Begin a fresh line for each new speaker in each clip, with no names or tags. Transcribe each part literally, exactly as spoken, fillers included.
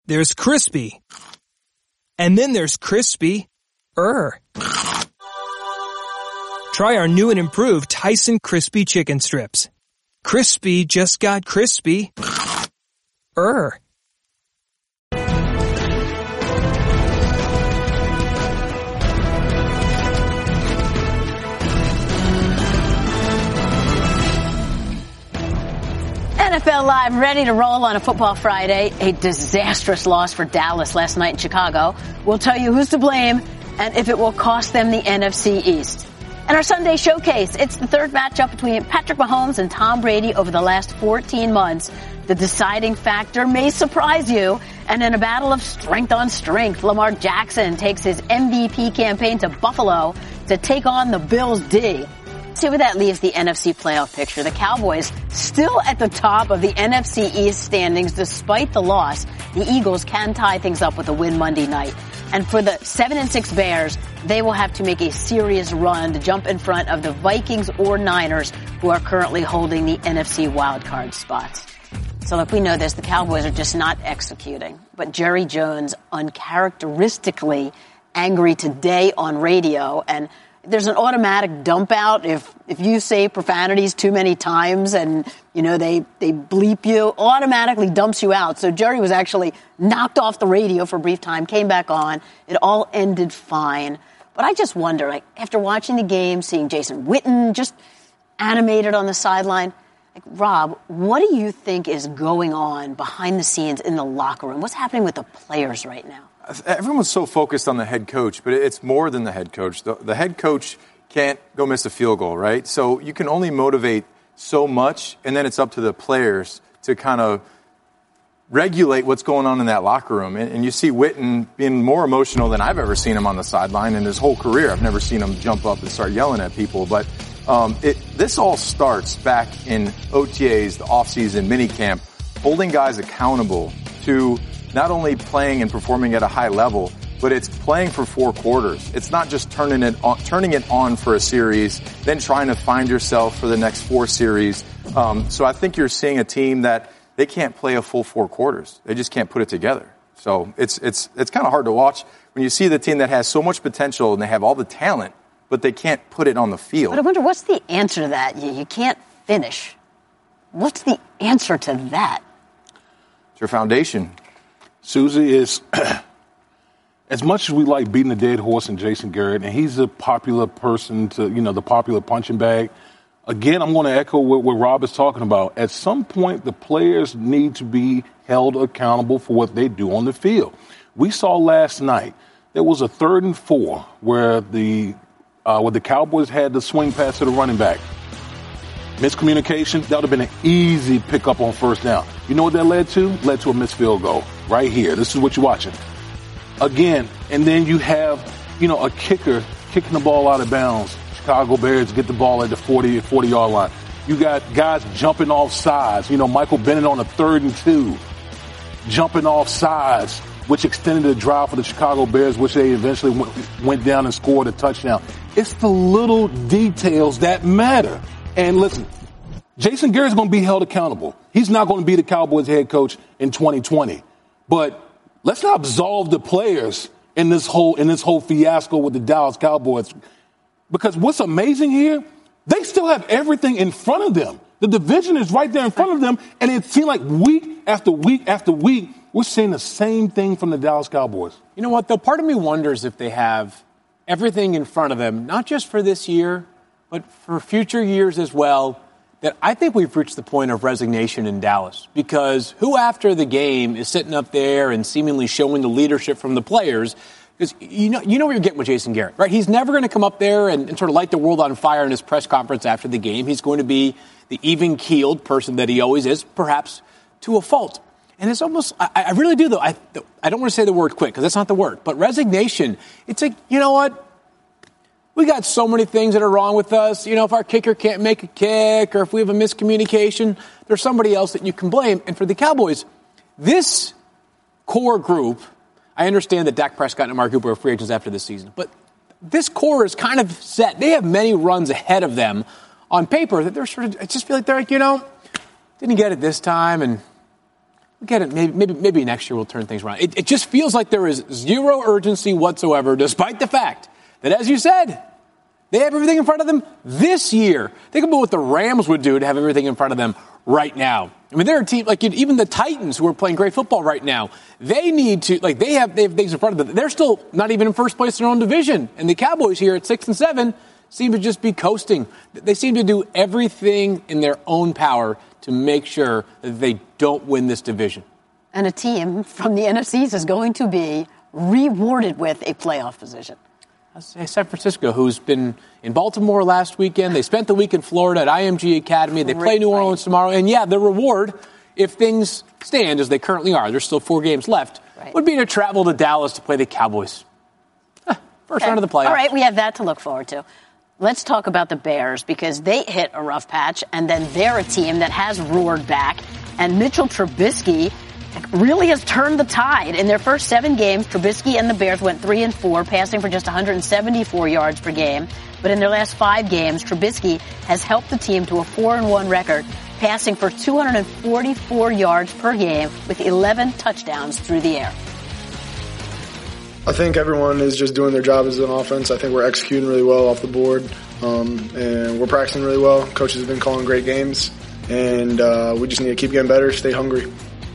There's crispy. And then there's crispy-er. Try our new and improved Tyson Crispy Chicken Strips. Crispy just got crispy-er.
N F L Live, ready to roll on a Football Friday. A disastrous loss for Dallas last night in Chicago. We'll tell you who's to blame and if it will cost them the N F C East. And our Sunday showcase, it's the third matchup between Patrick Mahomes and Tom Brady over the last fourteen months. The deciding factor may surprise you. And in a battle of strength on strength, Lamar Jackson takes his M V P campaign to Buffalo to take on the Bills' D. See where that leaves the N F C playoff picture. The Cowboys still at the top of the N F C East standings despite the loss. The Eagles can tie things up with a win Monday night. And for the seven and six Bears, they will have to make a serious run to jump in front of the Vikings or Niners, who are currently holding the N F C wildcard spots. So look, we know this. The Cowboys are just not executing. But Jerry Jones uncharacteristically angry today on radio, and there's an automatic dump out if if you say profanities too many times and, you know, they, they bleep you, automatically dumps you out. So Jerry was actually knocked off the radio for a brief time, came back on. It all ended fine. But I just wonder, like, after watching the game, seeing Jason Witten just animated on the sideline, like, Rob, what do you think is going on behind the scenes in the locker room? What's happening with the players right now?
Everyone's so focused on the head coach, but it's more than the head coach. The, the head coach can't go miss a field goal, right? So you can only motivate so much, and then it's up to the players to kind of regulate what's going on in that locker room. And, and you see Witten being more emotional than I've ever seen him on the sideline in his whole career. I've never seen him jump up and start yelling at people. But um, it, this all starts back in O T As, the offseason, minicamp, holding guys accountable to not only playing and performing at a high level, but it's playing for four quarters. It's not just turning it on, turning it on for a series, then trying to find yourself for the next four series. Um, so I think you're seeing a team that they can't play a full four quarters. They just can't put it together. So it's it's it's kind of hard to watch when you see the team that has so much potential and they have all the talent, but they can't put it on the field.
But I wonder, what's the answer to that? You, you can't finish. What's the answer to that?
It's your foundation.
Susie, is as much as we like beating the dead horse in Jason Garrett, and he's a popular person to, you know, the popular punching bag. Again, I'm going to echo what, what Rob is talking about. At some point, the players need to be held accountable for what they do on the field. We saw last night there was a third and four where the uh, where the Cowboys had the swing pass to the running back. Miscommunication, that would have been an easy pickup on first down. You know what that led to? Led to a missed field goal right here. This is what you're watching. Again, and then you have, you know, a kicker kicking the ball out of bounds. Chicago Bears get the ball at the forty, forty-yard line. You got guys jumping off sides. You know, Michael Bennett on a third and two, jumping off sides, which extended the drive for the Chicago Bears, which they eventually went, went down and scored a touchdown. It's the little details that matter. And listen, Jason Garrett's going to be held accountable. He's not going to be the Cowboys head coach in twenty twenty. But let's not absolve the players in this whole in this whole fiasco with the Dallas Cowboys. Because what's amazing here, they still have everything in front of them. The division is right there in front of them, and it seems like week after week after week, we're seeing the same thing from the Dallas Cowboys.
You know what, though? Part of me wonders if they have everything in front of them, not just for this year, but for future years as well, that I think we've reached the point of resignation in Dallas. Because who after the game is sitting up there and seemingly showing the leadership from the players? Because you know, you know what you're getting with Jason Garrett, right? He's never going to come up there and, and sort of light the world on fire in his press conference after the game. He's going to be the even-keeled person that he always is, perhaps to a fault. And it's almost, I, I really do, though. I, I don't want to say the word quit, because that's not the word. But resignation, it's like, you know what? We got so many things that are wrong with us. You know, if our kicker can't make a kick, or if we have a miscommunication, there's somebody else that you can blame. And for the Cowboys, this core group, I understand that Dak Prescott and Amari Cooper are free agents after this season, but this core is kind of set. They have many runs ahead of them on paper that they're sort of, I just feel like they're like, you know, didn't get it this time, and Get it. Maybe, maybe, maybe next year we'll turn things around. It, it just feels like there is zero urgency whatsoever, despite the fact that, as you said, they have everything in front of them this year. Think about what the Rams would do to have everything in front of them right now. I mean, they're a team like even the Titans, who are playing great football right now. They need to like they have they have things in front of them. They're still not even in first place in their own division, and the Cowboys here at six and seven seem to just be coasting. They seem to do everything in their own power to make sure that they don't win this division.
And a team from the N F C is going to be rewarded with a playoff position.
San Francisco, who's been in Baltimore last weekend. They spent the week in Florida at I M G Academy. They play New Orleans tomorrow. And, yeah, the reward, if things stand as they currently are, there's still four games left, right, would be to travel to Dallas to play the Cowboys. First okay. round of the playoffs.
All right, we have that to look forward to. Let's talk about the Bears, because they hit a rough patch, and then they're a team that has roared back. And Mitchell Trubisky really has turned the tide. In their first seven games, Trubisky and the Bears went three and four, passing for just one hundred seventy-four yards per game. But in their last five games, Trubisky has helped the team to a four and one record, passing for two hundred forty-four yards per game with eleven touchdowns through the air.
I think everyone is just doing their job as an offense. I think we're executing really well off the board, um, and we're practicing really well. Coaches have been calling great games, and uh, we just need to keep getting better, stay hungry.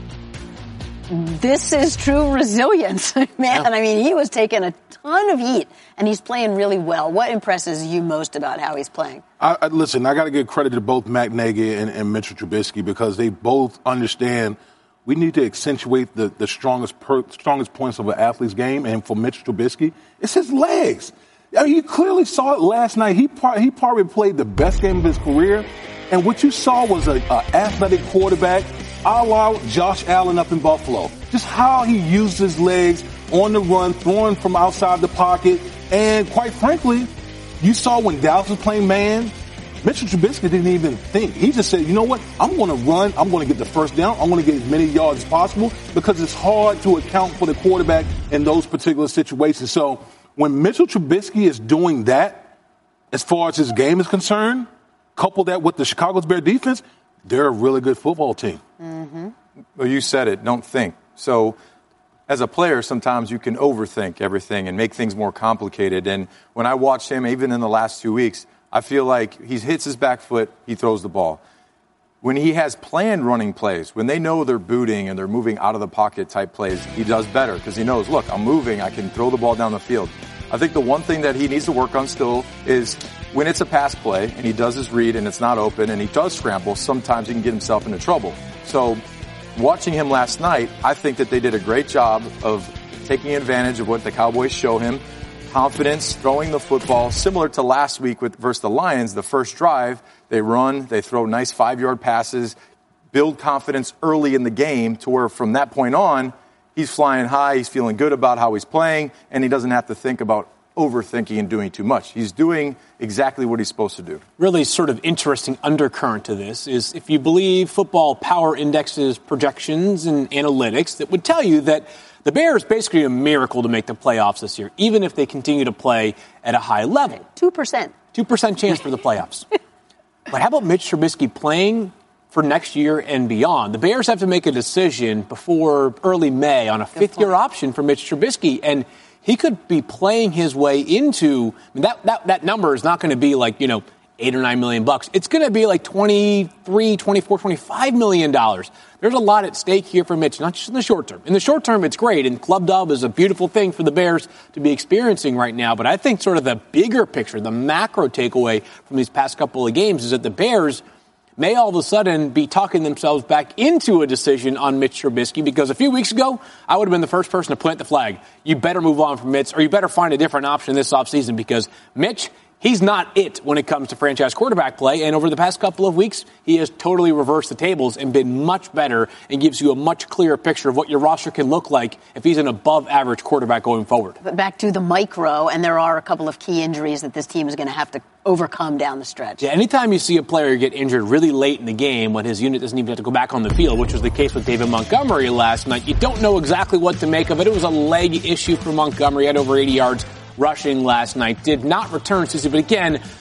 This is true resilience, man. Yeah. I mean, he was taking a ton of heat, and he's playing really well. What impresses you most about how he's playing?
I, I, listen, I got to give credit to both Matt Nagy and, and Mitchell Trubisky, because they both understand we need to accentuate the, the strongest per, strongest points of an athlete's game. And for Mitchell Trubisky, it's his legs. I mean, you clearly saw it last night. He, he probably played the best game of his career. And what you saw was an athletic quarterback, a la Josh Allen up in Buffalo. Just how he used his legs on the run, throwing from outside the pocket. And quite frankly, you saw when Dallas was playing man, Mitchell Trubisky didn't even think. He just said, you know what, I'm going to run, I'm going to get the first down, I'm going to get as many yards as possible, because it's hard to account for the quarterback in those particular situations. So when Mitchell Trubisky is doing that, as far as his game is concerned, couple that with the Chicago Bears defense, they're a really good football team.
Mm-hmm.
Well, you said it, don't think. So as a player, sometimes you can overthink everything and make things more complicated. And when I watch him, even in the last two weeks, I feel like he hits his back foot, he throws the ball. When he has planned running plays, when they know they're booting and they're moving out of the pocket type plays, he does better, because he knows, look, I'm moving, I can throw the ball down the field. I think the one thing that he needs to work on still is when it's a pass play and he does his read and it's not open and he does scramble, sometimes he can get himself into trouble. So watching him last night, I think that they did a great job of taking advantage of what the Cowboys show him. Confidence, throwing the football, similar to last week with versus the Lions. The first drive, they run, they throw nice five-yard passes, build confidence early in the game to where from that point on, he's flying high, he's feeling good about how he's playing, and he doesn't have to think about overthinking and doing too much. He's doing exactly what he's supposed to do.
Really sort of interesting undercurrent to this is if you believe Football Power Index's projections and analytics that would tell you that the Bears basically a miracle to make the playoffs this year, even if they continue to play at a high level.
Two percent.
Two percent chance for the playoffs. But how about Mitch Trubisky playing for next year and beyond? The Bears have to make a decision before early May on a fifth-year option for Mitch Trubisky, and he could be playing his way into I mean, that, that that number is not going to be like, you know, eight or nine million bucks. It's going to be like twenty-three, twenty-four, twenty-five million dollars. There's a lot at stake here for Mitch, not just in the short term. In the short term, it's great, and Club Dub is a beautiful thing for the Bears to be experiencing right now. But I think sort of the bigger picture, the macro takeaway from these past couple of games is that the Bears may all of a sudden be talking themselves back into a decision on Mitch Trubisky, because a few weeks ago, I would have been the first person to plant the flag. You better move on from Mitch, or you better find a different option this offseason, because Mitch, he's not it when it comes to franchise quarterback play. And over the past couple of weeks, he has totally reversed the tables and been much better and gives you a much clearer picture of what your roster can look like if he's an above-average quarterback going forward.
But back to the micro, and there are a couple of key injuries that this team is going to have to overcome down the stretch.
Yeah, anytime you see a player get injured really late in the game when his unit doesn't even have to go back on the field, which was the case with David Montgomery last night, you don't know exactly what to make of it. It was a leg issue for Montgomery. He had over eighty yards rushing last night. Did not return, Susie, but again,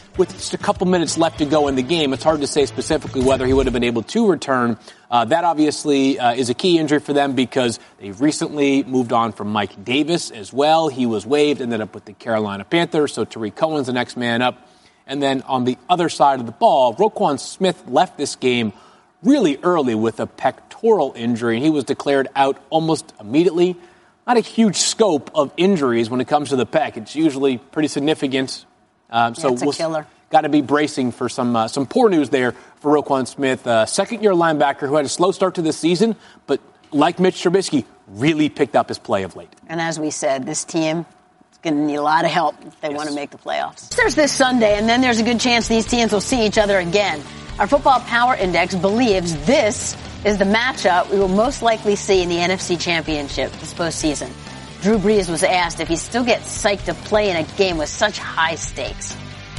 with just a couple minutes left to go in the game. It's hard to say specifically whether he would have been able to return. Uh, that obviously uh, is a key injury for them because they've recently moved on from Mike Davis as well. He was waived, ended up with the Carolina Panthers, so Tariq Cohen's the next man up. And then on the other side of the ball, Roquan Smith left this game really early with a pectoral injury. He was declared out almost immediately. Not a huge scope of injuries when it comes to the pec. It's usually pretty significant. Um, so
yeah, it's a killer.
Got to be bracing for some uh, some poor news there for Roquan Smith, uh, second-year linebacker who had a slow start to the season, but like Mitch Trubisky, really picked up his play of late.
And as we said, this team is going to need a lot of help if they yes. want to make the playoffs. There's this Sunday, and then there's a good chance these teams will see each other again. Our Football Power Index believes this is the matchup we will most likely see in the N F C Championship this postseason. Drew Brees was asked if he still gets psyched to play in a game with such high stakes.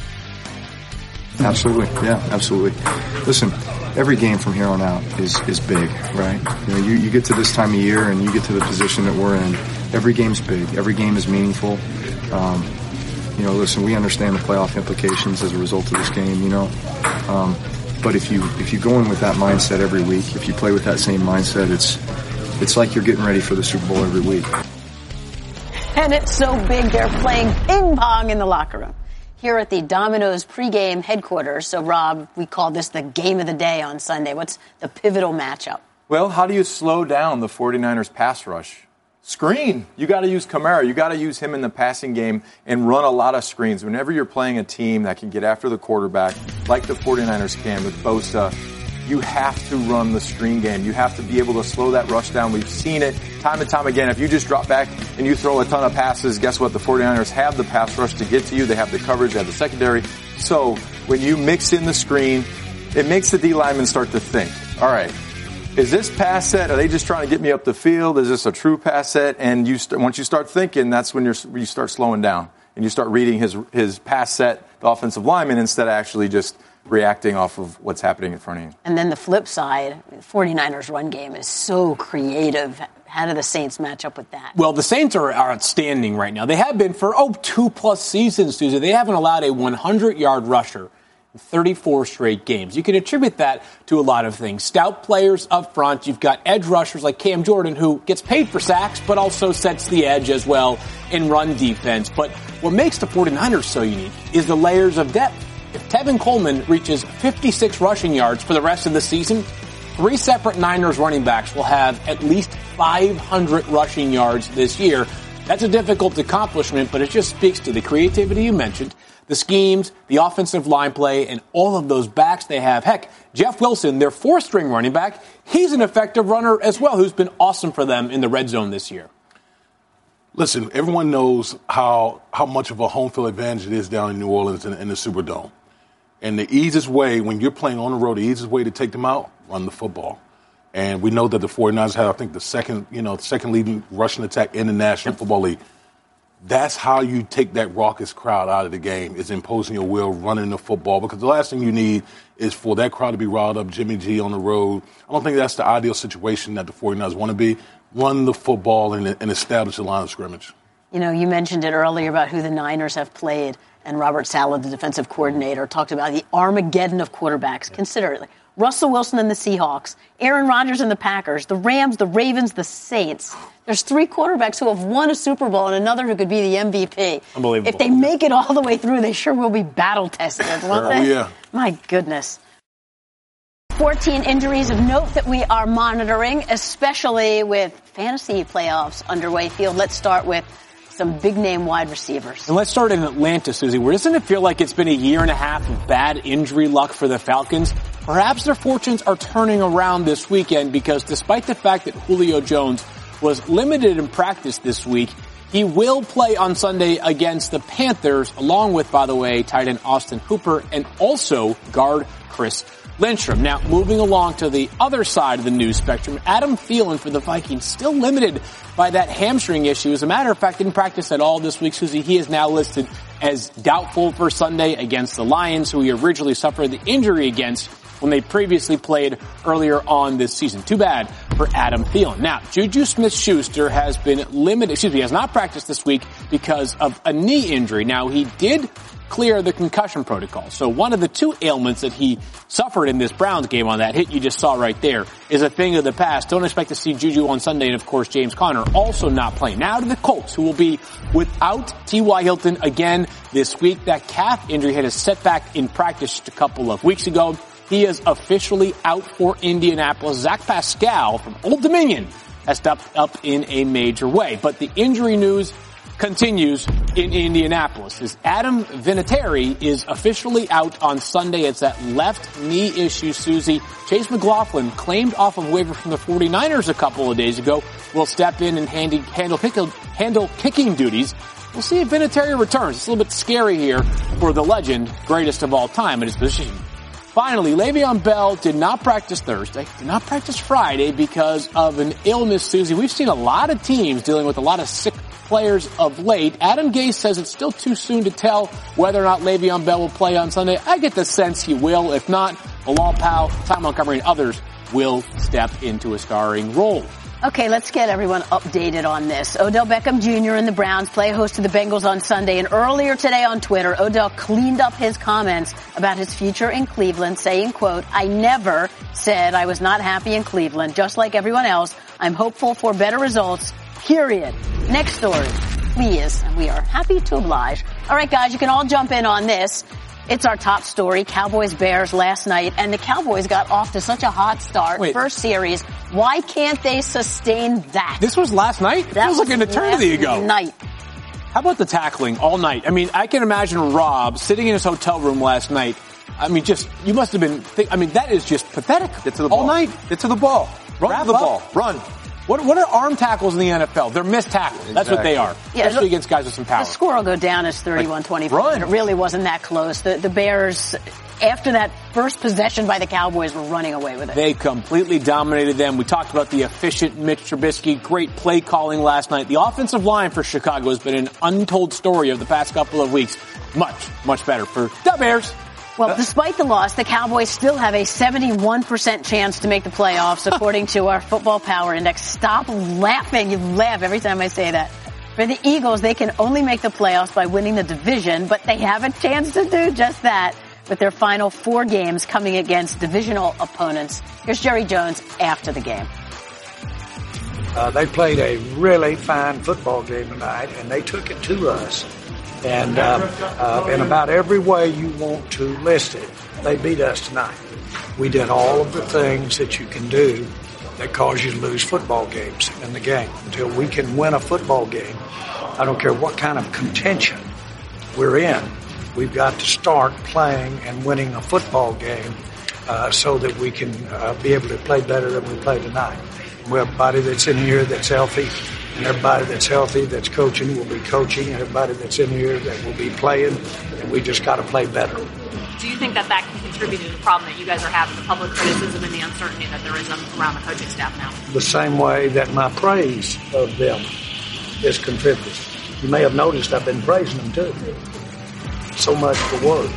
Absolutely. Yeah, absolutely. Listen, every game from here on out is, is big, right? You know, you, you get to this time of year and you get to the position that we're in. Every game's big. Every game is meaningful. Um, you know, listen, we understand the playoff implications as a result of this game, you know. Um, but if you if you go in with that mindset every week, if you play with that same mindset, it's it's like you're getting ready for the Super Bowl every week.
And it's so big they're playing ping pong in the locker room. Here at the Domino's pregame headquarters. So, Rob, we call this the game of the day on Sunday. What's the pivotal matchup?
Well, how do you slow down the 49ers pass rush? Screen. You got to use Kamara. You got to use him in the passing game and run a lot of screens. Whenever you're playing a team that can get after the quarterback, like the 49ers can with Bosa, you have to run the screen game. You have to be able to slow that rush down. We've seen it time and time again. If you just drop back and you throw a ton of passes, guess what? The 49ers have the pass rush to get to you. They have the coverage. They have the secondary. So when you mix in the screen, it makes the D linemen start to think, all right, is this pass set? Are they just trying to get me up the field? Is this a true pass set? And you st- once you start thinking, that's when you're, you start slowing down and you start reading his his pass set, the offensive lineman, instead of actually just reacting off of what's happening in front of you.
And then the flip side, the 49ers run game is so creative. How do the Saints match up with that?
Well, the Saints are, are outstanding right now. They have been for, oh, two-plus seasons, Susie. They haven't allowed a hundred-yard rusher in thirty-four straight games. You can attribute that to a lot of things. Stout players up front. You've got edge rushers like Cam Jordan, who gets paid for sacks, but also sets the edge as well in run defense. But what makes the 49ers so unique is the layers of depth. If Tevin Coleman reaches fifty-six rushing yards for the rest of the season, three separate Niners running backs will have at least five hundred rushing yards this year. That's a difficult accomplishment, but it just speaks to the creativity you mentioned, the schemes, the offensive line play, and all of those backs they have. Heck, Jeff Wilson, their fourth-string running back, he's an effective runner as well, who's been awesome for them in the red zone this year.
Listen, everyone knows how how much of a home field advantage it is down in New Orleans in, in the Superdome. And the easiest way, when you're playing on the road, the easiest way to take them out, run the football. And we know that the 49ers have, I think, the second, you know, second leading rushing attack in the National Football League. That's how you take that raucous crowd out of the game, is imposing your will, running the football. Because the last thing you need is for that crowd to be riled up, Jimmy G on the road. I don't think that's the ideal situation that the 49ers want to be. Run the football and, and establish a line of scrimmage.
You know, you mentioned it earlier about who the Niners have played. And Robert Saleh, the defensive coordinator, talked about the Armageddon of quarterbacks. Yeah. Consider it. Russell Wilson and the Seahawks, Aaron Rodgers and the Packers, the Rams, the Ravens, the Saints. There's three quarterbacks who have won a Super Bowl and another who could be the M V P.
Unbelievable.
If they make it all the way through, they sure will be battle-tested, won't they?
Oh, yeah.
My goodness. fourteen injuries of note that we are monitoring, especially with fantasy playoffs underway. Field, let's start with some big-name wide receivers.
And let's start in Atlanta, Susie, where doesn't it feel like it's been a year and a half of bad injury luck for the Falcons? Perhaps their fortunes are turning around this weekend because despite the fact that Julio Jones was limited in practice this week, he will play on Sunday against the Panthers, along with, by the way, tight end Austin Hooper and also guard Chris Lindstrom. Now, moving along to the other side of the news spectrum, Adam Thielen for the Vikings still limited by that hamstring issue. As a matter of fact, didn't practice at all this week, Susie. He is now listed as doubtful for Sunday against the Lions, who he originally suffered the injury against when they previously played earlier on this season. Too bad for Adam Thielen. Now, Juju Smith-Schuster has been limited, excuse me, has not practiced this week because of a knee injury. Now, he did clear the concussion protocol. So one of the two ailments that he suffered in this Browns game on that hit you just saw right there is a thing of the past. Don't expect to see Juju on Sunday, and of course James Conner also not playing. Now to the Colts, who will be without T Y. Hilton again this week. That calf injury had a setback in practice just a couple of weeks ago. He is officially out for Indianapolis. Zach Pascal from Old Dominion has stepped up in a major way. But the injury news continues in Indianapolis as Adam Vinatieri is officially out on Sunday. It's that left knee issue, Susie. Chase McLaughlin, claimed off of waiver from the 49ers a couple of days ago, will step in and handy, handle, handle kicking duties. We'll see if Vinatieri returns. It's a little bit scary here for the legend, greatest of all time at his position. Finally, Le'Veon Bell did not practice Thursday, did not practice Friday because of an illness, Susie. We've seen a lot of teams dealing with a lot of sick players of late. Adam Gase says it's still too soon to tell whether or not Le'Veon Bell will play on Sunday. I get the sense he will. If not, Bilal Powell, Ty Montgomery, and others will step into a starring role.
Okay, let's get everyone updated on this. Odell Beckham Junior and the Browns play host to the Bengals on Sunday, and earlier today on Twitter, Odell cleaned up his comments about his future in Cleveland, saying, quote, "I never said I was not happy in Cleveland. Just like everyone else, I'm hopeful for better results, period." Next story, please, and we are happy to oblige. All right, guys, you can all jump in on this. It's our top story, Cowboys-Bears last night, and the Cowboys got off to such a hot start.
Wait.
First series. Why can't they sustain that?
This was last night?
That
Feels like an eternity ago.
Night.
How about the tackling all night? I mean, I can imagine Rob sitting in his hotel room last night. I mean, just, you must have been, think, I mean, that is just pathetic.
Get to the
all
ball.
night.
Get to the ball. Run
Wrap
to the
up.
ball. Run.
What, what are arm tackles in the N F L? They're missed tackles. That's what they are.
Yeah,
especially
look,
against guys with some power.
The score will go down as thirty-one twenty-four.
Like, run.
It really wasn't that close. The, the Bears, after that first possession by the Cowboys, were running away with it.
They completely dominated them. We talked about the efficient Mitch Trubisky, great play calling last night. The offensive line for Chicago has been an untold story of the past couple of weeks. Much, much better for the Bears.
Well, despite the loss, the Cowboys still have a seventy-one percent chance to make the playoffs, according to our Football Power Index. Stop laughing. You laugh every time I say that. For the Eagles, they can only make the playoffs by winning the division, but they have a chance to do just that with their final four games coming against divisional opponents. Here's Jerry Jones after the game.
Uh, they played a really fine football game tonight, and they took it to us. And uh, uh, in about every way you want to list it, they beat us tonight. We did all of the things that you can do that cause you to lose football games in the game. Until we can win a football game, I don't care what kind of contention we're in, we've got to start playing and winning a football game uh, so that we can uh, be able to play better than we play tonight. We have everybody that's in here that's healthy. And everybody that's healthy, that's coaching, will be coaching. And everybody that's in here that will be playing. And we just got to play better.
Do you think that that can contribute to the problem that you guys are having, the public criticism and the uncertainty that there is around the coaching staff now?
The same way that my praise of them is contributing. You may have noticed I've been praising them too. So much for words.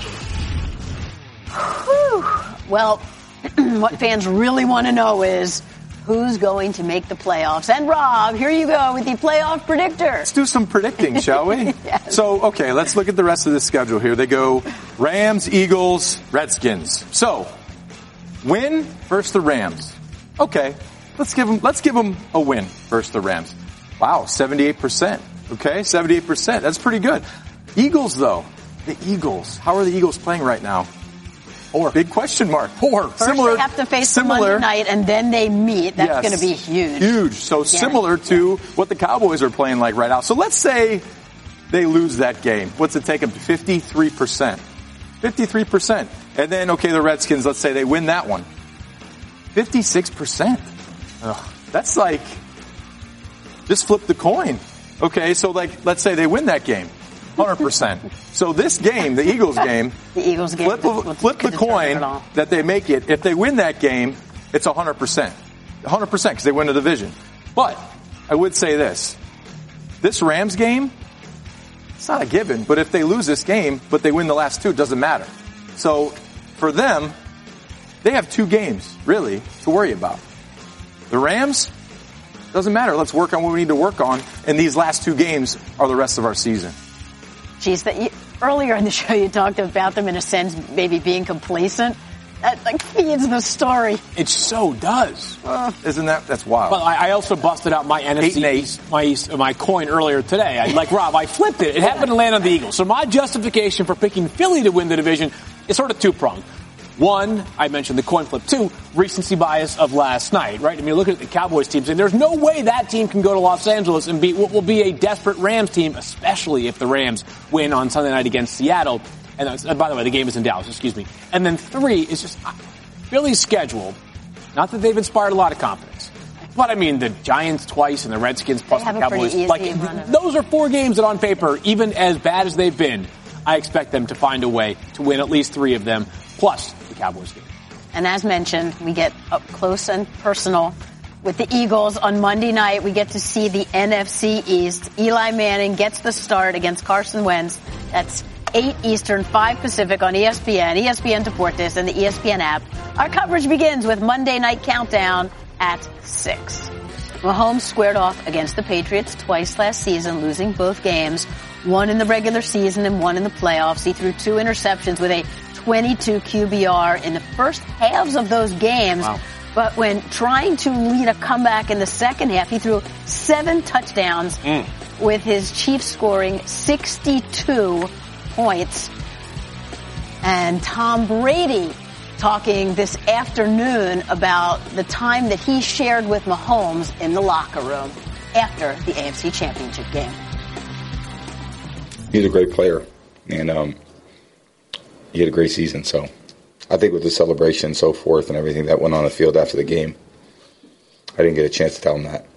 Whew. Well, what fans really want to know is, who's going to make the playoffs? And Rob, here you go with the playoff predictor.
Let's do some predicting, shall we?
Yes.
So, okay, let's look at the rest of the schedule here. They go Rams, Eagles, Redskins. So, win versus the Rams. Okay, let's give them, let's give them a win versus the Rams. Wow, seventy-eight percent. Okay, seventy-eight percent. That's pretty good. Eagles, though. The Eagles. How are the Eagles playing right now? Poor. Big question mark. Poor.
First
similar,
they have to face
similar,
them Monday night, and then they meet. That's
yes,
going to be huge.
Huge. So
yeah.
similar to what the Cowboys are playing like right now. So let's say they lose that game. What's it take them to? fifty-three percent. fifty-three percent. And then, okay, the Redskins, let's say they win that one. fifty-six percent. Ugh, that's like, just flip the coin. Okay, so like, let's say they win that game. one hundred percent. So this game, the Eagles game,
the Eagles game,
flip, flip the coin that they make it. If they win that game, it's one hundred percent. one hundred percent because they win the division. But I would say this. This Rams game, it's not a given, but if they lose this game, but they win the last two, it doesn't matter. So for them, they have two games, really, to worry about. The Rams, doesn't matter. Let's work on what we need to work on. And these last two games are the rest of our season.
Geez, that you, earlier in the show you talked about them in a sense maybe being complacent. That like feeds the story.
It so does.
Uh, isn't that that's wild?
Well, I, I also busted out my N F C East, my East, my coin earlier today. I, like Rob, I flipped it. It happened to land on the Eagles. So my justification for picking Philly to win the division is sort of two pronged. One, I mentioned the coin flip. Two, recency bias of last night, right? I mean, look at the Cowboys team, and there's no way that team can go to Los Angeles and beat what will be a desperate Rams team, especially if the Rams win on Sunday night against Seattle. And uh, by the way, the game is in Dallas, excuse me. And then three is just uh, Philly's schedule. Not that they've inspired a lot of confidence. But I mean, the Giants twice and the Redskins plus the Cowboys. Like, those are four games that on paper, even as bad as they've been, I expect them to find a way to win at least three of them, plus the Cowboys game.
And as mentioned, we get up close and personal with the Eagles on Monday night. We get to see the N F C East. Eli Manning gets the start against Carson Wentz. That's eight Eastern, five Pacific on E S P N, E S P N Deportes, and the E S P N app. Our coverage begins with Monday Night Countdown at six. Mahomes squared off against the Patriots twice last season, losing both games, one in the regular season and one in the playoffs. He threw two interceptions with a twenty-two Q B R in the first halves of those games. Wow. But when trying to lead a comeback in the second half, he threw seven touchdowns mm. with his Chiefs scoring sixty-two points. And Tom Brady talking this afternoon about the time that he shared with Mahomes in the locker room after the A F C Championship game.
He's a great player, and um, he had a great season. So I think with the celebration and so forth and everything that went on the field after the game, I didn't get a chance to tell him that.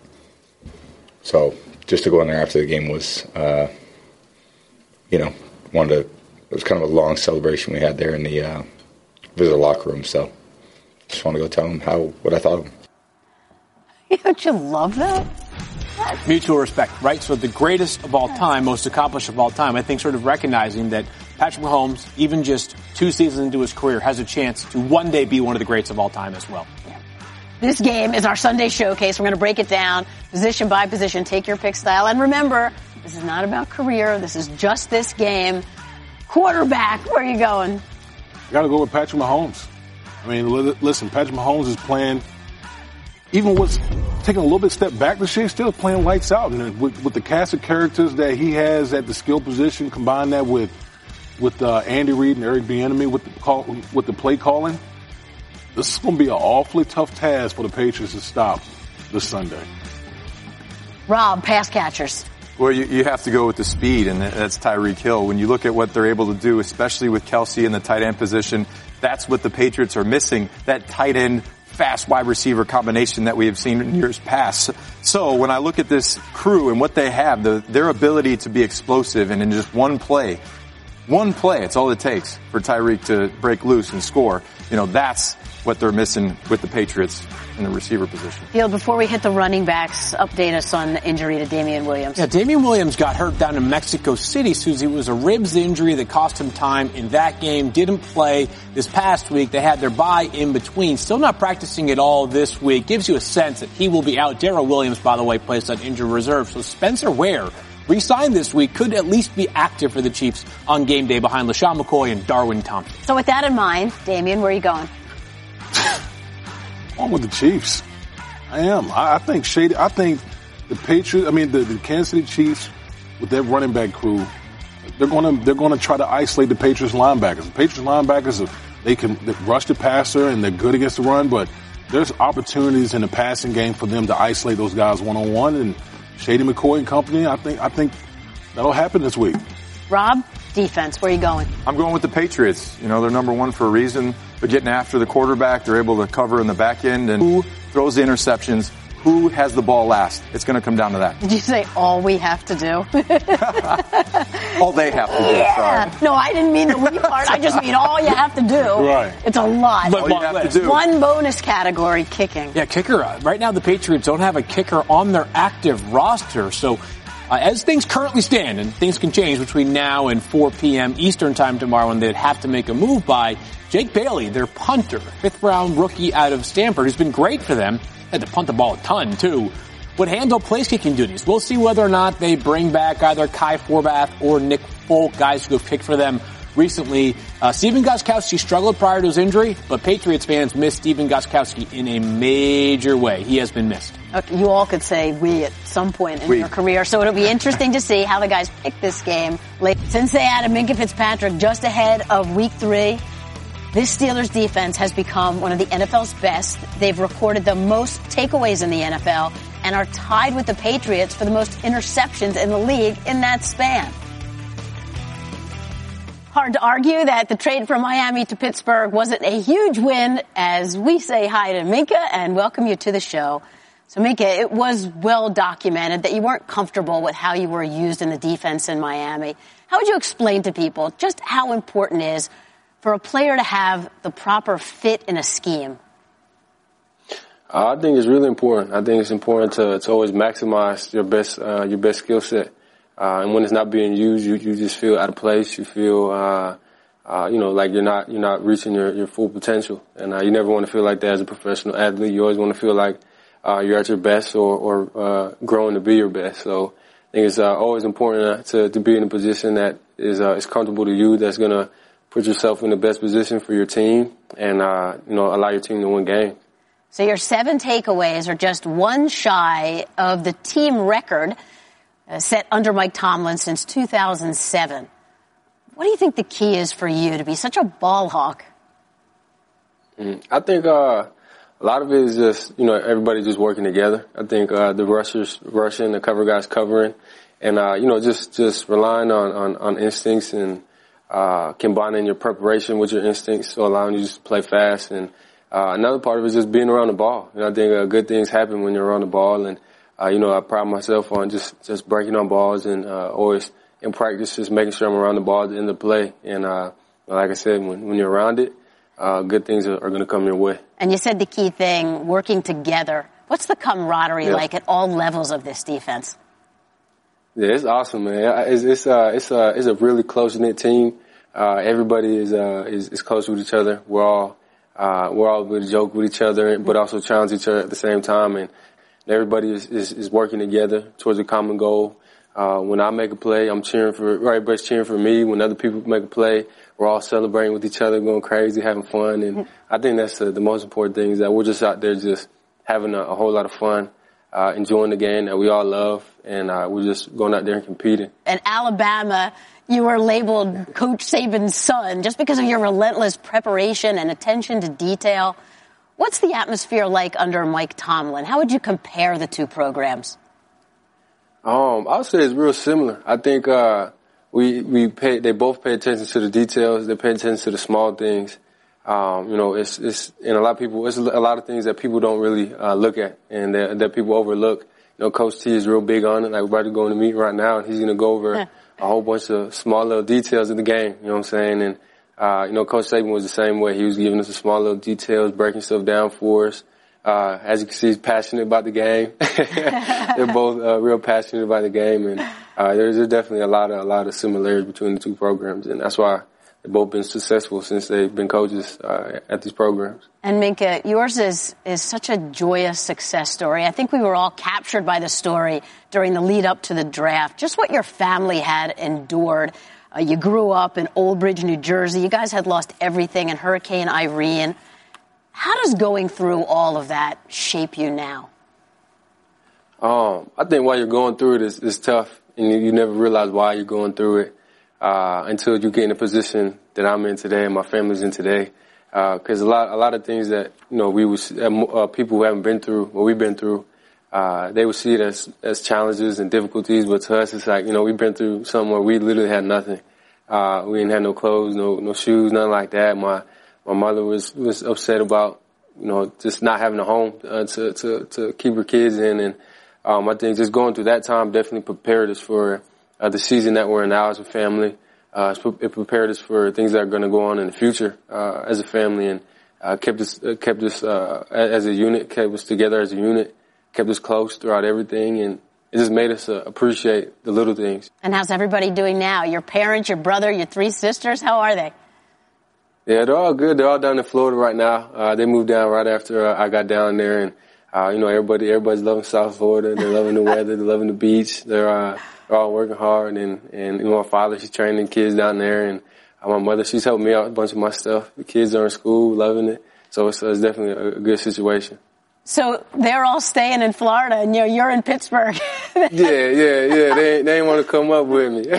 So just to go in there after the game was, uh, you know, wanted to, it was kind of a long celebration we had there in the uh, visitor locker room. So just want to go tell him how, what I thought of him.
Don't you love that?
Mutual respect, right? So the greatest of all time, most accomplished of all time, I think sort of recognizing that Patrick Mahomes, even just two seasons into his career, has a chance to one day be one of the greats of all time as well.
Yeah. This game is our Sunday showcase. We're going to break it down position by position, take your pick style. And remember, this is not about career. This is just this game. Quarterback, where are you going?
You got to go with Patrick Mahomes. I mean, listen, Patrick Mahomes is playing, even what's taking a little bit step back this year, still playing lights out. And with, with the cast of characters that he has at the skill position, combine that with with uh, Andy Reid and Eric Bieniemy with the call, with the play calling, this is going to be an awfully tough task for the Patriots to stop this Sunday.
Rob, pass catchers.
Well, you, you have to go with the speed, and that's Tyreek Hill. When you look at what they're able to do, especially with Kelsey in the tight end position, that's what the Patriots are missing, that tight end fast wide receiver combination that we have seen in years past. So when I look at this crew and what they have, the, their ability to be explosive and in just one play, one play, it's all it takes for Tyreek to break loose and score. You know, that's what they're missing with the Patriots in the receiver position.
Field, before we hit the running backs, update us on the injury to Damian Williams.
Yeah, Damian Williams got hurt down in Mexico City, Susie. It was a ribs injury that cost him time in that game. Didn't play this past week. They had their bye in between. Still not practicing at all this week. Gives you a sense that he will be out. Darrell Williams, by the way, placed on injured reserve. So Spencer Ware, re-signed this week, could at least be active for the Chiefs on game day behind LaShawn McCoy and Darwin Thompson.
So with that in mind, Damian, where are you going?
I'm with the Chiefs. I am. I, I think Shady. I think the Patriots. I mean, the, the Kansas City Chiefs with their running back crew. They're going to they're going to try to isolate the Patriots linebackers. The Patriots linebackers are, they can they rush the passer and they're good against the run, but there's opportunities in the passing game for them to isolate those guys one on one. And Shady McCoy and company. I think I think that'll happen this week.
Rob, defense. Where are you going?
I'm going with the Patriots. You know, they're number one for a reason. They're getting after the quarterback. They're able to cover in the back end. And who throws the interceptions? Who has the ball last? It's going to come down to that.
Did you say all we have to do?
All they have to do.
Yeah.
Sorry.
No, I didn't mean the we part. I just mean all you have to do.
Right.
It's a lot.
All you have to do.
One bonus category, kicking.
Yeah, kicker. Right now the Patriots don't have a kicker on their active roster. So Uh, as things currently stand, and things can change between now and four p.m. Eastern time tomorrow when they'd have to make a move by, Jake Bailey, their punter, fifth round rookie out of Stanford, who's been great for them, had to punt the ball a ton too, would handle place-kicking duties. We'll see whether or not they bring back either Kai Forbath or Nick Folk, guys who have kicked for them recently. Uh, Stephen Gostkowski struggled prior to his injury, but Patriots fans miss Stephen Gostkowski in a major way. He has been missed.
Okay, you all could say we at some point in
we.
your career, so it'll be interesting to see how the guys pick this game late. Since they added Minkah Fitzpatrick just ahead of week three, this Steelers defense has become one of the N F L's best. They've recorded the most takeaways in the N F L and are tied with the Patriots for the most interceptions in the league in that span. Hard to argue that the trade from Miami to Pittsburgh wasn't a huge win, as we say hi to Minkah and welcome you to the show. So, Minkah, it was well documented that you weren't comfortable with how you were used in the defense in Miami. How would you explain to people just how important it is for a player to have the proper fit in a scheme?
Uh, I think it's really important. I think it's important to, to always maximize your best uh, your best skill set. Uh, and when it's not being used, you, you just feel out of place. You feel, uh, uh, you know, like you're not you're not reaching your, your full potential. And uh, you never want to feel like that as a professional athlete. You always want to feel like uh, you're at your best or, or uh, growing to be your best. So I think it's uh, always important to, to be in a position that is uh, is comfortable to you, that's going to put yourself in the best position for your team and, uh, you know, allow your team to win games.
So your seven takeaways are just one shy of the team record uh, set under Mike Tomlin since two thousand seven. What do you think the key is for you to be such a ball hawk?
Mm, I think uh, a lot of it is just, you know, everybody just working together. I think uh, the rushers rushing, the cover guys covering, and, uh, you know, just, just relying on, on, on instincts and uh, combining your preparation with your instincts, so allowing you just to play fast. And uh, another part of it is just being around the ball. And I think uh, good things happen when you're around the ball. And, uh, you know, I pride myself on just, just breaking on balls and uh, always in practice just making sure I'm around the ball at the end of the play. And uh, like I said, when, when you're around it, uh, good things are, are going to come your way.
And you said the key thing, working together. What's the camaraderie
yeah.
like at all levels of this defense?
Yeah, it's awesome, man. It's it's uh, it's uh, it's a really close knit team. Uh, everybody is uh, is is close with each other. We're all uh, we're all able to joke with each other, but also challenge each other at the same time. And everybody is is, is working together towards a common goal. Uh, when I make a play, I'm cheering for everybody's cheering for me. When other people make a play, we're all celebrating with each other, going crazy, having fun. And I think that's uh, the most important thing, is that we're just out there just having a, a whole lot of fun. Uh, enjoying the game that we all love, and uh, we're just going out there and competing.
At Alabama, you were labeled Coach Saban's son just because of your relentless preparation and attention to detail. What's the atmosphere like under Mike Tomlin? How would you compare the two programs?
Um, I would say it's real similar. I think uh, we we pay. They both pay attention to the details. They pay attention to the small things. Um, you know, it's, it's, and a lot of people, it's a lot of things that people don't really, uh, look at and that, that people overlook. You know, Coach T is real big on it. Like, we're about to go in the meet right now, and he's going to go over a whole bunch of small little details of the game. You know what I'm saying? And, uh, you know, Coach Saban was the same way. He was giving us the small little details, breaking stuff down for us. Uh, as you can see, he's passionate about the game. They're both, uh, real passionate about the game. And, uh, there's, there's definitely a lot of, a lot of similarities between the two programs. And that's why they've both been successful since they've been coaches uh, at these programs.
And Minkah, yours is is such a joyous success story. I think we were all captured by the story during the lead up to the draft. Just what your family had endured. Uh, you grew up in Old Bridge, New Jersey. You guys had lost everything in Hurricane Irene. How does going through all of that shape you now?
Um, I think while you're going through it, it's, it's tough, and you, you never realize why you're going through it. Uh, until you get in a position that I'm in today and my family's in today. Uh, cause a lot, a lot of things that, you know, we would, uh, people who haven't been through what we've been through, uh, they would see it as, as challenges and difficulties. But to us, it's like, you know, we've been through something where we literally had nothing. Uh, we didn't have no clothes, no, no shoes, nothing like that. My, my mother was, was upset about, you know, just not having a home, uh, to, to, to keep her kids in. And, um, I think just going through that time definitely prepared us for, Uh, the season that we're in now as a family. Uh, it prepared us for things that are going to go on in the future, uh, as a family, and, uh, kept us, uh, kept us, uh, as a unit, kept us together as a unit, kept us close throughout everything. And, it just made us uh, appreciate the little things.
And how's everybody doing now? Your parents, your brother, your three sisters, how are they?
Yeah, they're all good. They're all down in Florida right now. Uh, they moved down right after uh, I got down there, and uh, you know, everybody, everybody's loving South Florida. They're loving the weather. They're loving the beach. They're, uh, they're all working hard, and and you know, my father, she's training kids down there, and uh, my mother, she's helping me out with a bunch of my stuff. The kids are in school, loving it. So it's, it's definitely a, a good situation.
So they're all staying in Florida, and you're you're in Pittsburgh.
yeah, yeah, yeah. They ain't, they ain't want to come up with me.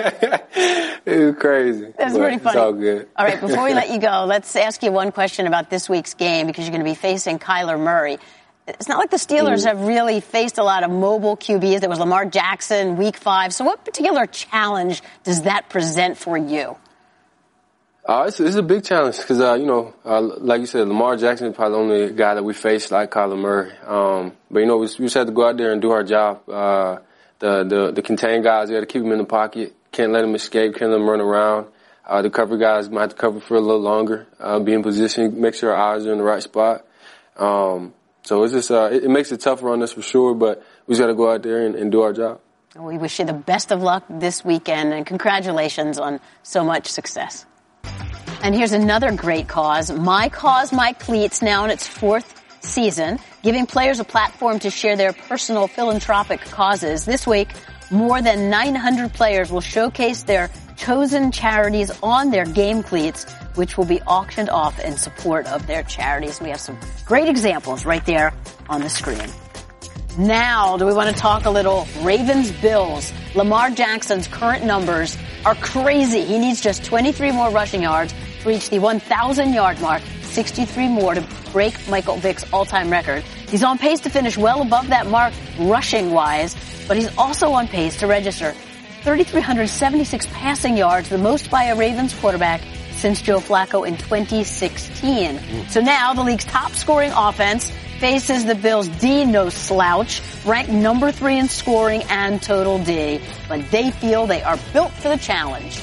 It was crazy.
That's pretty funny.
It's all good.
All right, before we let you go, let's ask you one question about this week's game, because you're going to be facing Kyler Murray. It's not like the Steelers mm. have really faced a lot of mobile Q Bs. There was Lamar Jackson week five. So what particular challenge does that present for you?
Uh, it's, it's a big challenge because, uh, you know, uh, like you said, Lamar Jackson is probably the only guy that we faced like Kyler Murray. Um, but, you know, we, we just had to go out there and do our job. Uh, the, the, the contain guys, we had to keep them in the pocket. Can't let them escape. Can't let them run around. Uh, the cover guys might have to cover for a little longer. Uh, be in position, make sure our eyes are in the right spot. Um, so it's just, uh, it, it makes it tougher on us for sure, but we just got to go out there and, and do our job.
We wish you the best of luck this weekend, and congratulations on so much success. And here's another great cause. My Cause, My Cleats, now in its fourth season, giving players a platform to share their personal philanthropic causes. This week, more than nine hundred players will showcase their chosen charities on their game cleats, which will be auctioned off in support of their charities. We have some great examples right there on the screen. Now, do we want to talk a little Ravens-Bills? Lamar Jackson's current numbers are crazy. He needs just twenty-three more rushing yards to reach the one thousand yard mark, sixty-three more to break Michael Vick's all-time record. He's on pace to finish well above that mark rushing-wise, but he's also on pace to register three thousand three hundred seventy-six passing yards, the most by a Ravens quarterback since Joe Flacco in twenty sixteen. So now the league's top-scoring offense faces the Bills' D, no slouch, ranked number three in scoring and total D, but they feel they are built for the challenge.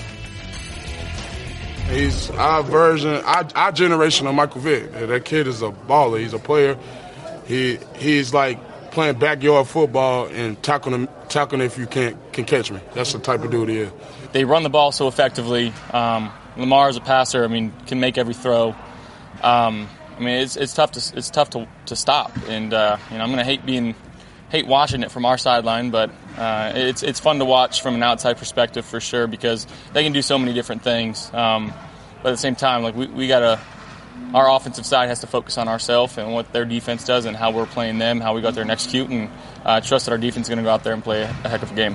He's our version, our, our generation of Michael Vick. That kid is a baller. He's a player. He he's like playing backyard football and tackling him, tackling if you can't can catch me. That's the type of dude he is.
They run the ball so effectively. Um, Lamar is a passer. I mean, can make every throw. Um, I mean, it's it's tough to it's tough to to stop, and uh, you know, I'm gonna hate being hate watching it from our sideline, but uh, it's it's fun to watch from an outside perspective for sure, because they can do so many different things. Um, but at the same time, like we we gotta, our offensive side has to focus on ourselves and what their defense does and how we're playing them, how we go out there and execute, and uh, trust that our defense is gonna go out there and play a, a heck of a game.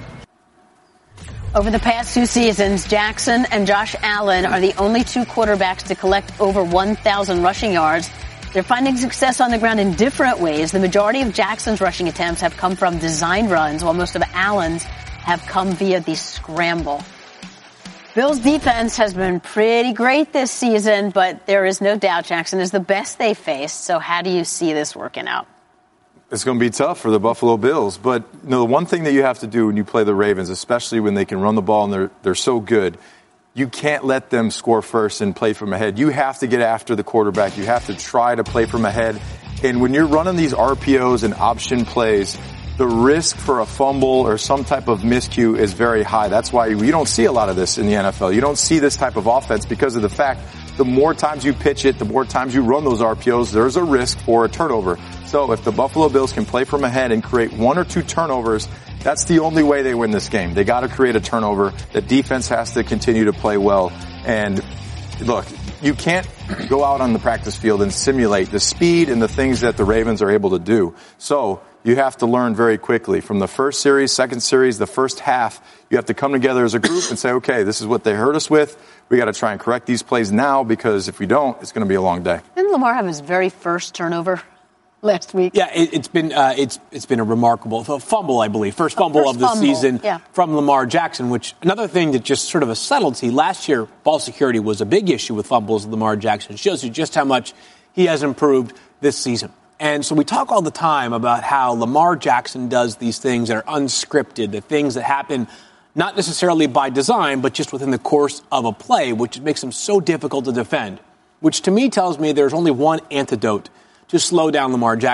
Over the past two seasons, Jackson and Josh Allen are the only two quarterbacks to collect over one thousand rushing yards. They're finding success on the ground in different ways. The majority of Jackson's rushing attempts have come from design runs, while most of Allen's have come via the scramble. Bills' defense has been pretty great this season, but there is no doubt Jackson is the best they faced. So how do you see this working out?
It's going to be tough for the Buffalo Bills, but you know, the one thing that you have to do when you play the Ravens, especially when they can run the ball and they're they're so good, you can't let them score first and play from ahead. You have to get after the quarterback. You have to try to play from ahead. And when you're running these R P Os and option plays, the risk for a fumble or some type of miscue is very high. That's why you don't see a lot of this in the N F L. You don't see this type of offense because of the fact the more times you pitch it, the more times you run those R P Os, there's a risk for a turnover. So if the Buffalo Bills can play from ahead and create one or two turnovers, that's the only way they win this game. They got to create a turnover. The defense has to continue to play well. And look, you can't go out on the practice field and simulate the speed and the things that the Ravens are able to do. So you have to learn very quickly. From the first series, second series, the first half, you have to come together as a group and say, okay, this is what they hurt us with. We got to try and correct these plays now, because if we don't, it's going to be a long day.
Didn't Lamar have his very first turnover last week?
Yeah, it, it's been uh, it's it's been a remarkable fumble, I believe. First fumble
first
of the
fumble.
season
yeah.
from Lamar Jackson, which another thing that just sort of a subtlety. Last year, ball security was a big issue with fumbles of Lamar Jackson. It shows you just how much he has improved this season. And so we talk all the time about how Lamar Jackson does these things that are unscripted, the things that happen not necessarily by design, but just within the course of a play, which makes them so difficult to defend, which to me tells me there's only one antidote to slow down Lamar Jackson.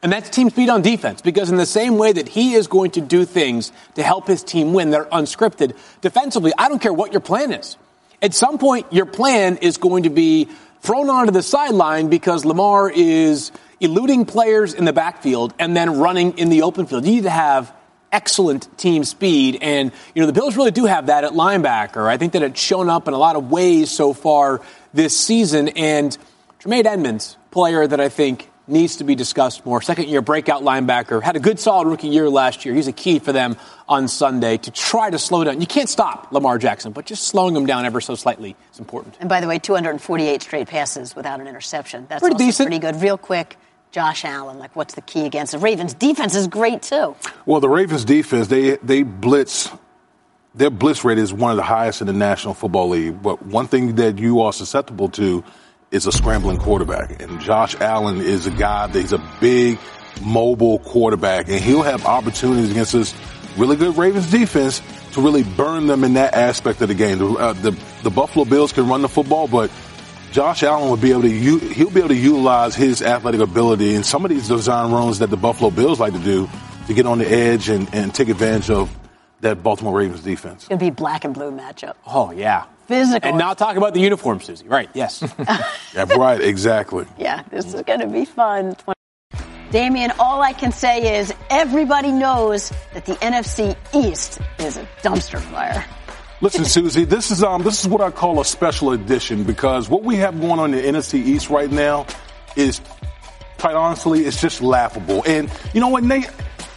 And that's team speed on defense, because in the same way that he is going to do things to help his team win, they're unscripted. Defensively, I don't care what your plan is. At some point, your plan is going to be thrown onto the sideline because Lamar is eluding players in the backfield and then running in the open field. You need to have excellent team speed. And, you know, the Bills really do have that at linebacker. I think that it's shown up in a lot of ways so far this season. And Tremaine Edmunds, player that I think needs to be discussed more. Second-year breakout linebacker. Had a good, solid rookie year last year. He's a key for them on Sunday to try to slow down. You can't stop Lamar Jackson, but just slowing him down ever so slightly is important.
And by the way, two hundred forty-eight straight passes without an interception. That's
pretty
also
decent.
Pretty good. Real quick, Josh Allen, like, what's the key against the Ravens? Defense is great, too.
Well, the Ravens defense, they they blitz. Their blitz rate is one of the highest in the National Football League. But one thing that you are susceptible to is a scrambling quarterback. And Josh Allen is a guy that he's a big, mobile quarterback. And he'll have opportunities against this really good Ravens defense to really burn them in that aspect of the game. The, uh, the, the Buffalo Bills can run the football, but Josh Allen will be able to, u- he'll be able to utilize his athletic ability and some of these design runs that the Buffalo Bills like to do to get on the edge and, and take advantage of that Baltimore Ravens defense.
It's going to be black and blue matchup.
Oh, yeah.
Physical.
And not talk about the uniform, Susie. Right, yes.
Yeah, right, exactly.
Yeah, this is going to be fun. Damian, all I can say is everybody knows that the N F C East is a dumpster fire.
Listen, Susie, this is um this is what I call a special edition, because what we have going on in the N F C East right now is, quite honestly, it's just laughable. And you know what, Nate?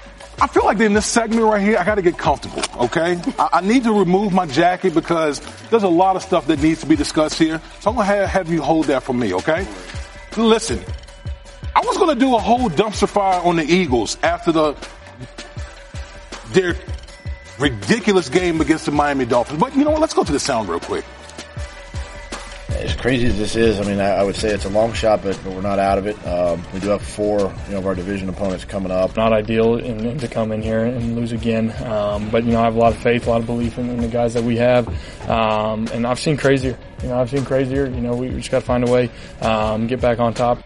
I feel like in this segment right here, I got to get comfortable, okay? I, I need to remove my jacket because there's a lot of stuff that needs to be discussed here. So I'm going to have, have you hold that for me, okay? Listen, I was going to do a whole dumpster fire on the Eagles after the their ridiculous game against the Miami Dolphins. But you know what? Let's go to the sound real quick.
As crazy as this is, I mean, I, I would say it's a long shot, but, but we're not out of it. Um, we do have four, you know, of our division opponents coming up.
Not ideal in, in to come in here and lose again, um, but you know, I have a lot of faith, a lot of belief in, in the guys that we have, um, and I've seen crazier. You know, I've seen crazier. You know, we, we just got to find a way, um, get back on top.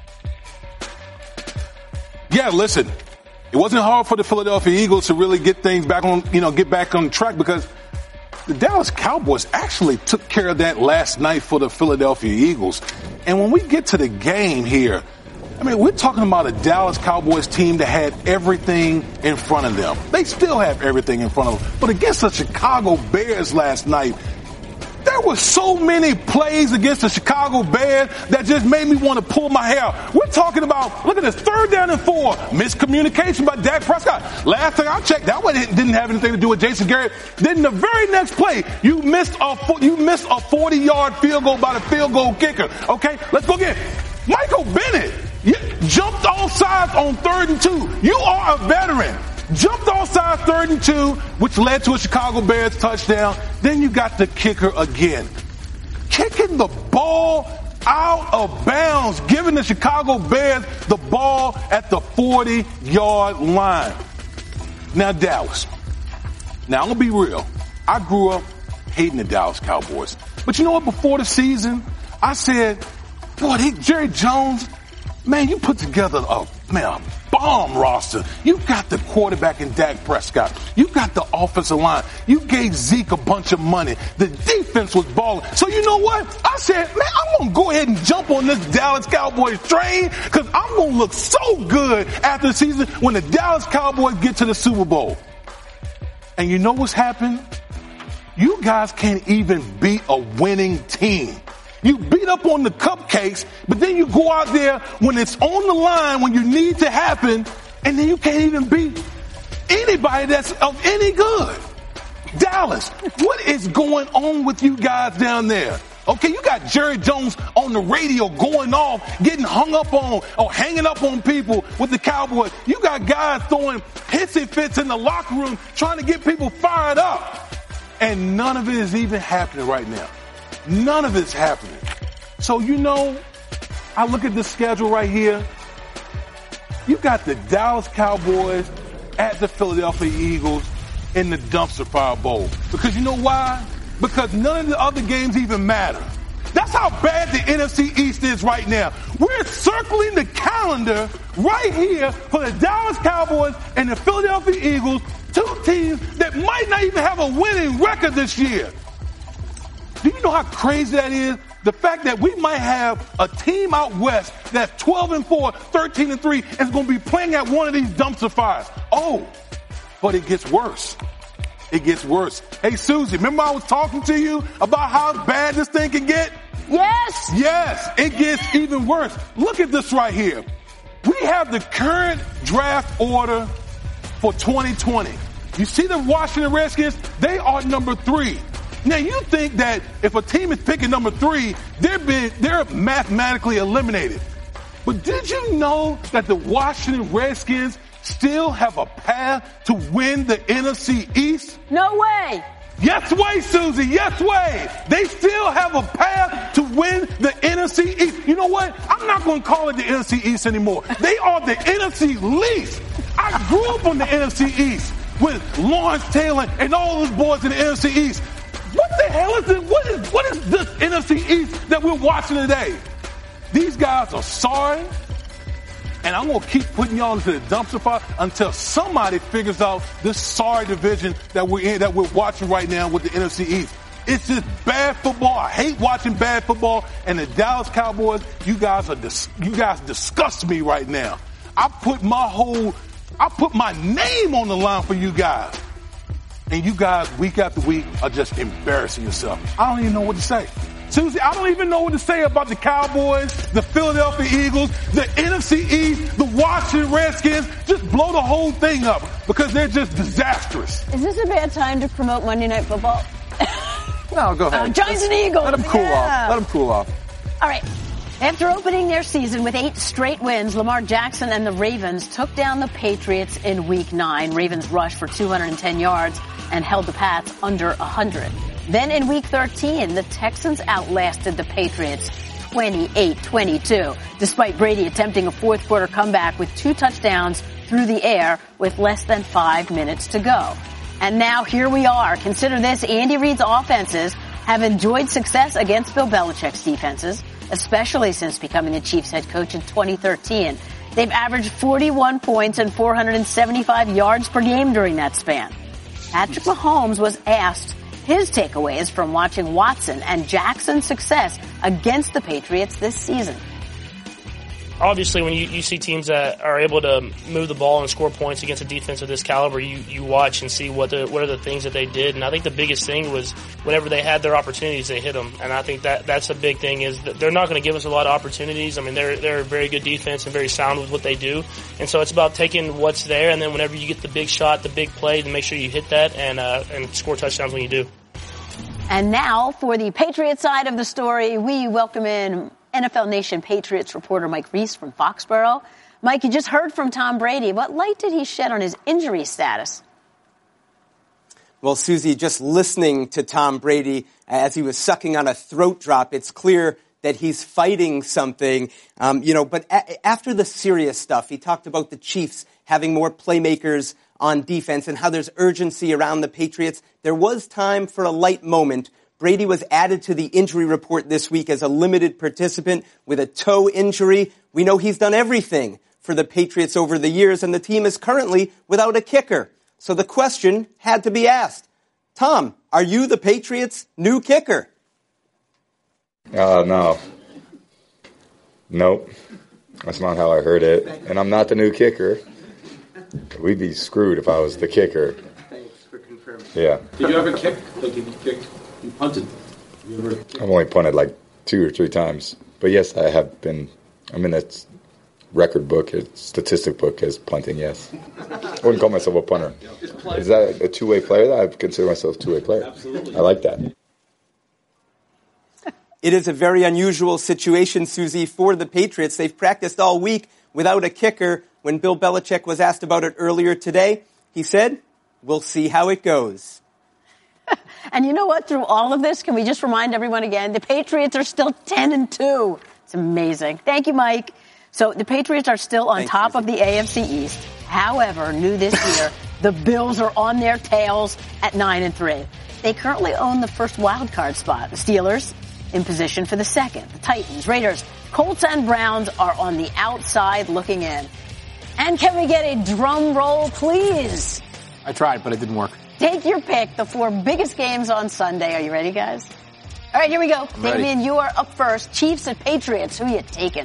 Yeah, listen, it wasn't hard for the Philadelphia Eagles to really get things back on, you know, get back on track, because the Dallas Cowboys actually took care of that last night for the Philadelphia Eagles. And when we get to the game here, I mean, we're talking about a Dallas Cowboys team that had everything in front of them. They still have everything in front of them. But against the Chicago Bears last night, there were so many plays against the Chicago Bears that just made me want to pull my hair out. We're talking about, look at this, third down and four, miscommunication by Dak Prescott. Last thing I checked, that one didn't have anything to do with Jason Garrett. Then the very next play, you missed a you missed a forty-yard field goal by the field goal kicker. Okay, let's go again. Michael Bennett jumped off sides on third and two. You are a veteran. Jumped offside third and two, which led to a Chicago Bears touchdown. Then you got the kicker again. Kicking the ball out of bounds, giving the Chicago Bears the ball at the forty-yard line. Now, Dallas. Now, I'm going to be real. I grew up hating the Dallas Cowboys. But you know what? Before the season, I said, boy, they, Jerry Jones, man, you put together a, man, a bomb roster. You got the quarterback in Dak Prescott. You got the offensive line. You gave Zeke a bunch of money. The defense was balling. So you know what? I said, man, I'm going to go ahead and jump on this Dallas Cowboys train, because I'm going to look so good after the season when the Dallas Cowboys get to the Super Bowl. And you know what's happened? You guys can't even beat a winning team. You beat up on the cupcakes, but then you go out there when it's on the line, when you need to happen, and then you can't even beat anybody that's of any good. Dallas, what is going on with you guys down there? Okay, you got Jerry Jones on the radio going off, getting hung up on or hanging up on people with the Cowboys. You got guys throwing hissy fits in the locker room trying to get people fired up. And none of it is even happening right now. None of it's happening. So, you know, I look at the schedule right here. You got the Dallas Cowboys at the Philadelphia Eagles in the dumpster fire bowl. Because you know why? Because none of the other games even matter. That's how bad the N F C East is right now. We're circling the calendar right here for the Dallas Cowboys and the Philadelphia Eagles, two teams that might not even have a winning record this year. Do you know how crazy that is? The fact that we might have a team out west that's twelve and four, thirteen and three, is going to be playing at one of these dumpster fires. Oh, but it gets worse. It gets worse. Hey, Susie, remember I was talking to you about how bad this thing can get?
Yes.
Yes, it gets even worse. Look at this right here. We have the current draft order for twenty twenty. You see the Washington Redskins? They are number three. Now, you think that if a team is picking number three, they're being, they're mathematically eliminated. But did you know that the Washington Redskins still have a path to win the N F C East?
No way.
Yes way, Susie. Yes way. They still have a path to win the N F C East. You know what? I'm not going to call it the N F C East anymore. They are the N F C least. I grew up on the N F C East with Lawrence Taylor and all those boys in the N F C East. What the hell is it? What is, what is this N F C East that we're watching today? These guys are sorry, and I'm going to keep putting y'all into the dumpster fire until somebody figures out this sorry division that we're in, that we're watching right now with the N F C East. It's just bad football. I hate watching bad football. And the Dallas Cowboys, you guys are dis- you guys disgust me right now. I put my whole, I put my name on the line for you guys. And you guys, week after week, are just embarrassing yourself. I don't even know what to say. Susie, I don't even know what to say about the Cowboys, the Philadelphia Eagles, the N F C East, the Washington Redskins. Just blow the whole thing up because they're just disastrous.
Is this a bad time to promote Monday Night Football?
No, go ahead.
Uh, Giants and Eagles.
Let them cool
yeah.
off. Let them cool off.
All right. After opening their season with eight straight wins, Lamar Jackson and the Ravens took down the Patriots in week nine. Ravens rushed for two hundred ten yards and held the Pats under one hundred. Then in week thirteen, the Texans outlasted the Patriots twenty-eight twenty-two, despite Brady attempting a fourth quarter comeback with two touchdowns through the air with less than five minutes to go. And now here we are. Consider this, Andy Reid's offenses have enjoyed success against Bill Belichick's defenses, especially since becoming the Chiefs head coach in twenty thirteen. They've averaged forty-one points and four hundred seventy-five yards per game during that span. Patrick Mahomes was asked his takeaways from watching Watson and Jackson's success against the Patriots this season.
Obviously, when you, you see teams that are able to move the ball and score points against a defense of this caliber, you, you watch and see what the, what are the things that they did. And I think the biggest thing was whenever they had their opportunities, they hit them. And I think that that's a big thing is that they're not going to give us a lot of opportunities. I mean, they're they're a very good defense and very sound with what they do. And so it's about taking what's there, and then whenever you get the big shot, the big play, then make sure you hit that and uh, and score touchdowns when you do.
And now for the Patriots side of the story, we welcome in N F L Nation Patriots reporter Mike Reese from Foxborough. Mike, you just heard from Tom Brady. What light did he shed on his injury status?
Well, Susie, just listening to Tom Brady as he was sucking on a throat drop, it's clear that he's fighting something. Um, you know, but a- after the serious stuff, he talked about the Chiefs having more playmakers on defense and how there's urgency around the Patriots. There was time for a light moment. Brady was added to the injury report this week as a limited participant with a toe injury. We know he's done everything for the Patriots over the years, and the team is currently without a kicker. So the question had to be asked. Tom, are you the Patriots' new kicker?
Uh, no. Nope. That's not how I heard it. And I'm not the new kicker. We'd be screwed if I was the kicker.
Thanks for confirming.
Yeah.
Did you ever kick? Like, did you kick? You punted. You ever kicked?
I've only punted like two or three times. But yes, I have been. I'm in that record book, a statistic book as punting, yes. I wouldn't call myself a punter. Is that a two-way player? I consider myself a two-way player.
Absolutely.
I like that.
It is a very unusual situation, Susie, for the Patriots. They've practiced all week without a kicker. When Bill Belichick was asked about it earlier today, he said, we'll see how it goes.
And you know what? Through all of this, can we just remind everyone again, the Patriots are still ten and two. It's amazing. Thank you, Mike. So the Patriots are still on
Thanks,
top
Susie.
of the A F C East. However, new this year, the Bills are on their tails at nine and three. They currently own the first wild card spot. The Steelers, in position for the second. The Titans, Raiders, Colts, and Browns are on the outside looking in. And can we get a drum roll, please?
I tried, but it didn't work.
Take your pick, the four biggest games on Sunday. Are you ready, guys? All right, here we go.
I'm
Damien,
ready.
you are up first. Chiefs and Patriots. Who are you taking?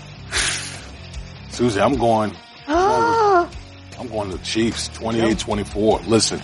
Susie, I'm going. I'm going to the Chiefs, twenty-eight twenty-four. Listen,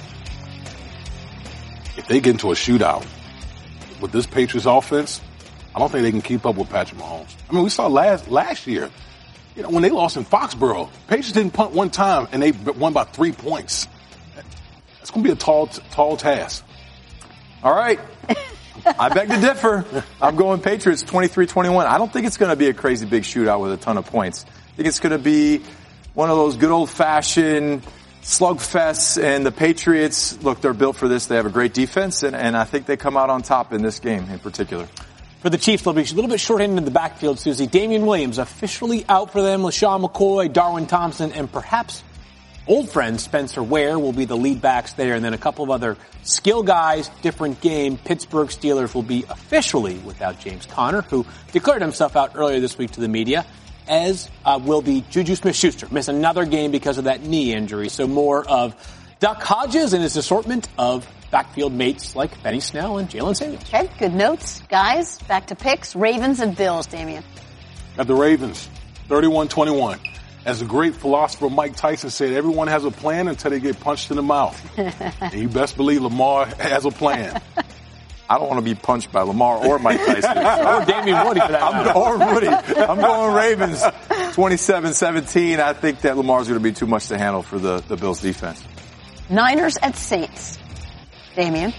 if they get into a shootout with this Patriots offense, I don't think they can keep up with Patrick Mahomes. I mean, we saw last last year, you know, when they lost in Foxborough, Patriots didn't punt one time and they won by three points. It's going to be a tall, tall task.
All right. I beg to differ. I'm going Patriots twenty-three twenty-one. I don't think it's going to be a crazy big shootout with a ton of points. I think it's going to be one of those good old-fashioned slugfests, and the Patriots, look, they're built for this. They have a great defense, and, and I think they come out on top in this game in particular.
For the Chiefs, they'll be a little bit short-handed in the backfield, Susie. Damian Williams officially out for them. LaShawn McCoy, Darwin Thompson, and perhaps old friend Spencer Ware will be the lead backs there, and then a couple of other skill guys, different game. Pittsburgh Steelers will be officially without James Conner, who declared himself out earlier this week to the media, as uh, will be Juju Smith-Schuster. Miss another game because of that knee injury. So more of Duck Hodges and his assortment of backfield mates like Benny Snell and Jalen Samuels.
Okay, good notes. Guys, back to picks. Ravens and Bills, Damien.
Got the Ravens, thirty-one twenty-one. As the great philosopher Mike Tyson said, everyone has a plan until they get punched in the mouth. And you best believe Lamar has a plan.
I don't want to be punched by Lamar or Mike Tyson.
Or Damian Woody for that matter.
I'm, or Woody. I'm going Ravens twenty-seven seventeen. I think that Lamar's going to be too much to handle for the, the Bills defense.
Niners at Saints. Damien.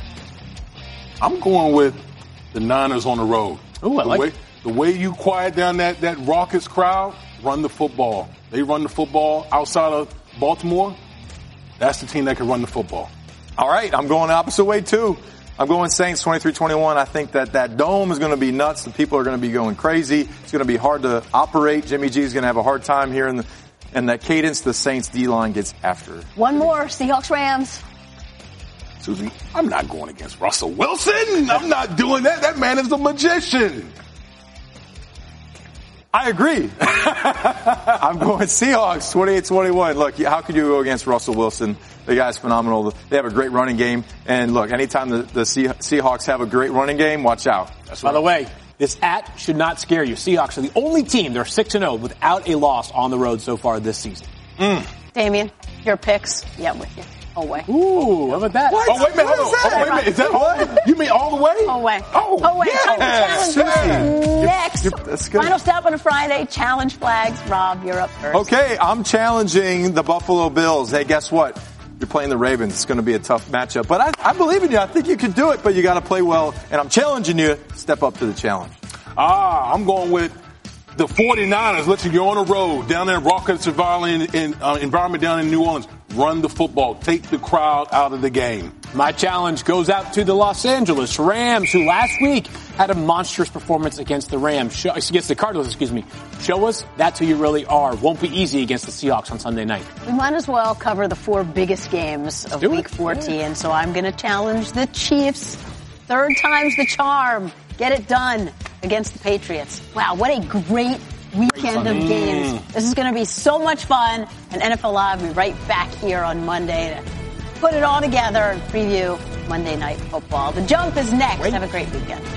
I'm going with the Niners on the road.
Ooh, I
the
like
way,
it.
The way you quiet down that, that raucous crowd, run the football. They run the football outside of Baltimore. That's the team that can run the football.
All right, I'm going the opposite way, too. I'm going Saints twenty-three twenty-one. I think that that dome is going to be nuts. The people are going to be going crazy. It's going to be hard to operate. Jimmy G is going to have a hard time here in the, in that cadence. The Saints D-line gets after.
One more, Seahawks Rams.
Susie, I'm not going against Russell Wilson. I'm not doing that. That man is a magician.
I agree. I'm going Seahawks twenty-eight twenty-one. Look, how could you go against Russell Wilson? The guy's phenomenal. They have a great running game. And look, anytime the, the Seahawks have a great running game, watch out.
That's right. By the way, this at should not scare you. Seahawks are the only team, they're six and oh without a loss on the road so far this season.
Mm. Damien, your picks. Yeah, I'm with you. Away.
Ooh, how about that?
What? Oh, wait a minute. Hold on. Oh, wait a minute. Is that all? You mean all the way?
Away.
Oh,
Away.
yes.
Challenge next.
You're, you're, that's good.
Final stop on a Friday. Challenge flags. Rob, you're up first.
Okay, I'm challenging the Buffalo Bills. Hey, guess what? You're playing the Ravens. It's going to be a tough matchup. But I, I believe in you. I think you can do it, but you got to play well. And I'm challenging you. Step up to the challenge.
Ah, I'm going with the forty-niners. Listen, you're on the road down there in raucous environment, in, uh, environment down in New Orleans. Run the football. Take the crowd out of the game.
My challenge goes out to the Los Angeles Rams, who last week had a monstrous performance against the Rams, show, against the Cardinals, excuse me. Show us that's who you really are. Won't be easy against the Seahawks on Sunday night.
We might as well cover the four biggest games of Week fourteen, yeah. So I'm going to challenge the Chiefs. Third time's the charm. Get it done against the Patriots. Wow, what a great weekend of games. This is going to be so much fun. And N F L Live will be right back here on Monday to put it all together and preview Monday Night Football. The Jump is next. Have a great weekend.